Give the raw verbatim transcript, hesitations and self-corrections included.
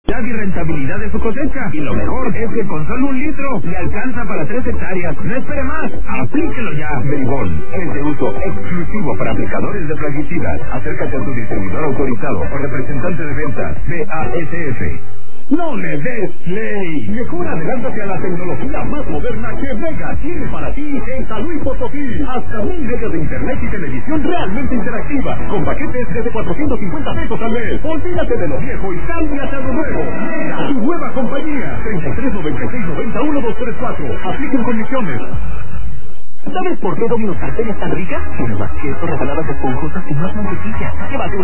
y rentabilidad de su cosecha. Y lo mejor es que con solo un litro le alcanza para tres hectáreas. No espere más. Aplíquelo ya. Bribón es de uso exclusivo para aplicadores de plaguicidas. Acércate a tu distribuidor autorizado o representante de ventas. B A S F. No le des play. Mejor adelántate a la tecnología más moderna que Mega tiene para ti en San Luis Potosí. Hasta mil megas de internet y televisión realmente interactiva. Con paquetes desde cuatrocientos cincuenta pesos al mes. Olvídate de lo viejo y cámbiate a lo nuevo. Mega, tu nueva compañía. treinta y tres noventa y seis noventa uno dos tres cuatro. Apliquen condiciones. ¿Sabes por qué Domino's Sartén es tan rica? Tiene más queso, rebanadas esponjosas y más mantequilla. Llévate